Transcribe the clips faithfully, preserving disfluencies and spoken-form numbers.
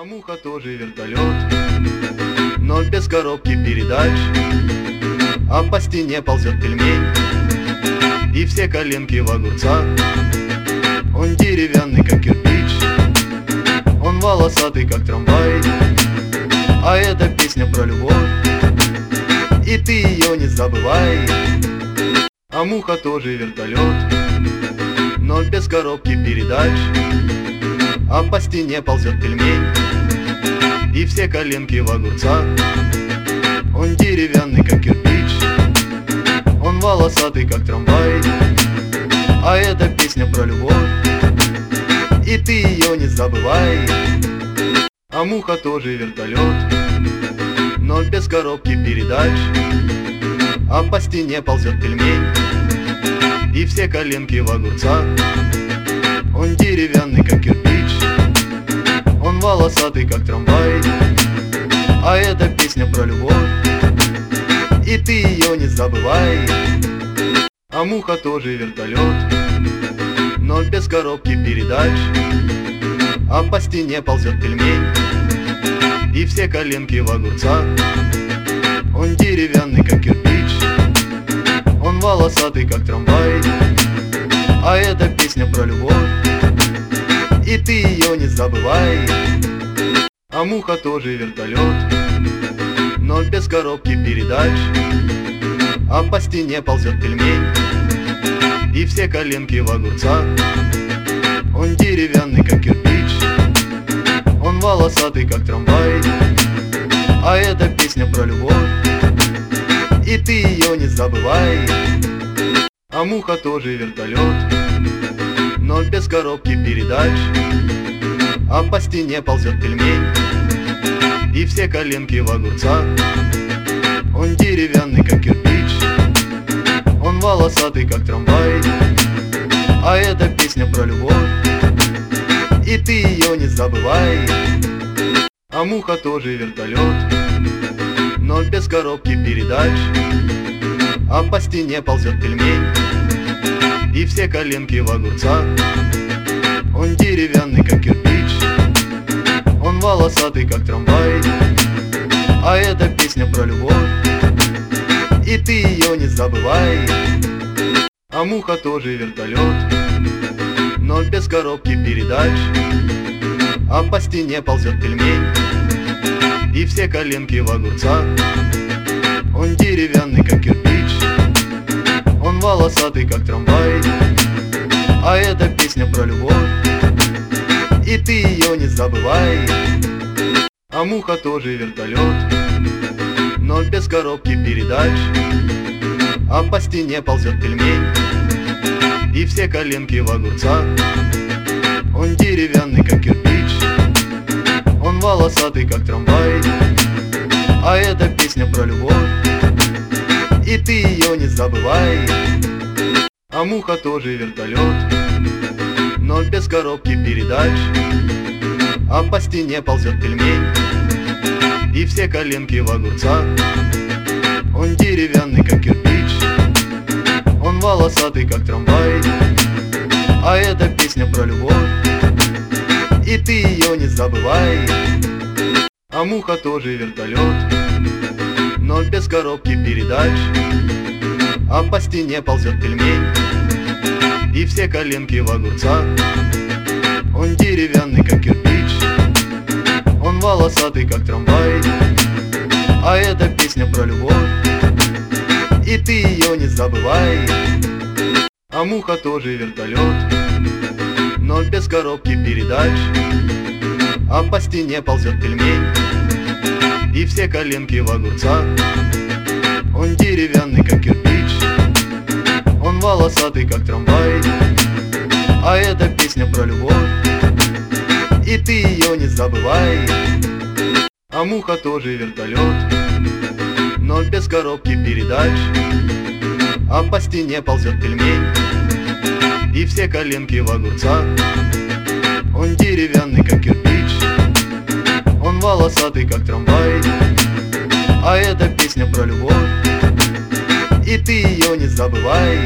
муха тоже вертолет, но без коробки передач. А по стене ползет пельмень, и все коленки в огурцах. Он деревянный, как кирпич, он волосатый, как трамвай. А эта песня про любовь, и ты ее не забывай. А муха тоже вертолет, но без коробки передач. А по стене ползет пельмень, и все коленки в огурцах. Он деревянный, как кирпич, он волосатый, как трамвай. А эта песня про любовь, и ты ее не забывай. А муха тоже вертолет, но без коробки передач. А по стене ползет пельмень, и все коленки в огурцах. Он деревянный, как кирпич, он волосатый, как трамвай. А эта песня про любовь, и ты ее не забывай. А муха тоже вертолет, но без коробки передач. А по стене ползет пельмень, и все коленки в огурцах. Он деревянный, как кирпич, он волосатый, как трамвай. А эта песня про любовь, и ты ее не забывай. А муха тоже вертолет, но без коробки передач. А по стене ползет пельмень, и все коленки в огурцах. Он деревянный, как кирпич, он волосатый, как трамвай. А эта песня про любовь, и ты ее не забывай. А муха тоже вертолет, но без коробки передач. А по стене ползет пельмень, и все коленки в огурцах. Он деревянный, как кирпич, он волосатый, как трамвай. А эта песня про любовь, и ты ее не забывай. А муха тоже вертолет, но без коробки передач. А по стене ползет пельмень, и все коленки в огурцах. Он деревянный, как кирпич, он волосатый, как трамвай. А эта песня про любовь, и ты ее не забывай. А муха тоже вертолет, но без коробки передач. А по стене ползет пельмень, и все коленки в огурцах. Он деревянный, как кирпич, он волосатый, как трамвай. А эта песня про любовь, и ты ее не забывай. А муха тоже вертолет, но без коробки передач. А по стене ползет пельмень, и все коленки в огурцах. Он деревянный, как кирпич, он волосатый, как трамвай. А эта песня про любовь, и ты ее не забывай. А муха тоже вертолет, но без коробки передач. А по стене ползет пельмень, и все коленки в огурцах. Он деревянный, как кирпич, он волосатый, как трамвай. А эта песня про любовь, и ты ее не забывай. А муха тоже вертолет, но без коробки передач. А по стене ползет пельмень, и все коленки в огурцах. Он деревянный, как кирпич, он волосатый, как трамвай. А эта песня про любовь, и ты ее не забывай. А муха тоже вертолет, но без коробки передач. А по стене ползет пельмень, и все коленки в огурцах. Он деревянный, как кирпич, он волосатый, как трамвай. А эта песня про любовь, и ты ее не забывай. А муха тоже вертолет, но без коробки передач. А по стене ползет пельмень, и все коленки в огурцах. Он деревянный, как кирпич, он волосатый, как трамвай. А эта песня про любовь, и ты ее не забывай.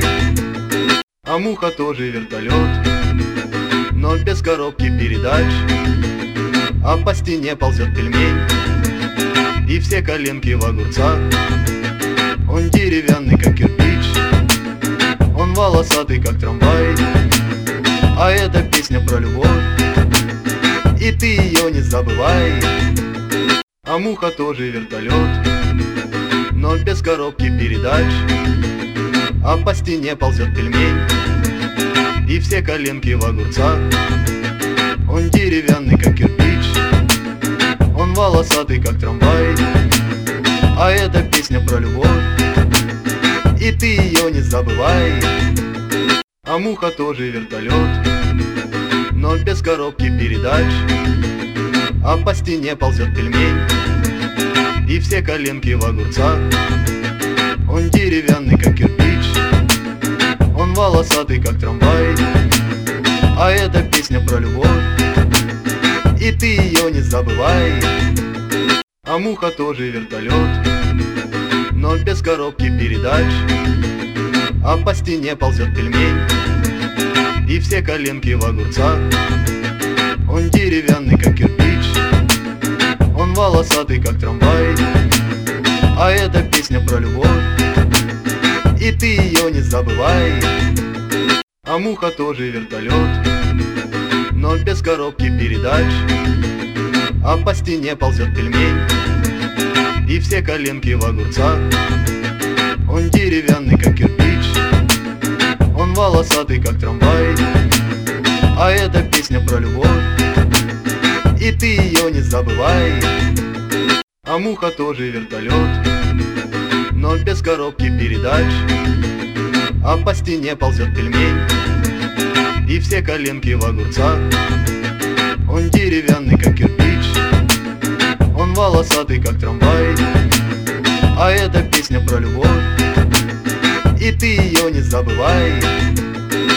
А муха тоже вертолет, но без коробки передач. а по стене ползет пельмень, и все коленки в огурцах. Он деревянный, как кирпич, он волосатый, как трамвай, а эта песня про любовь, и ты ее не забывай. А муха тоже вертолет, но без коробки передач, а по стене ползет пельмень, и все коленки в огурцах. Он деревянный, как кирпич, он волосатый, как трамвай, а эта песня про любовь, и ты ее не забывай. А муха тоже вертолет, но без коробки передач, а по стене ползет пельмень, и все коленки в огурцах. Он деревянный, как кирпич, он волосатый, как трамвай, а эта песня про любовь, и ты ее не забывай. А муха тоже вертолет, но без коробки передач, а по стене ползет пельмень, и все коленки в огурцах. Он деревянный, как кирпич, он волосатый, как трамвай, а эта песня про любовь, и ты ее не забывай. А муха тоже вертолет, но без коробки передач, а по стене ползет пельмень, и все коленки в огурцах. Он деревянный, как кирпич, он волосатый, как трамвай, а эта песня про любовь, и ты ее не забывай. А муха тоже вертолет, но без коробки передач, а по стене ползет пельмень, и все коленки в огурцах. Он деревянный, как кирпич, он волосатый, как трамвай, а эта песня про любовь, и ты ее не забывай. А муха тоже вертолет, но без коробки передач, а по стене ползет пельмень, и все коленки в огурцах. Он деревянный, как кирпич, он волосатый, как трамвай, а эта песня про любовь, А муха тоже вертолет, но без коробки передач, а по стене ползет пельмень, и все коленки в огурцах. Он деревянный, как кирпич, он волосатый, как трамвай, а эта песня про любовь, и ты ее не забывай.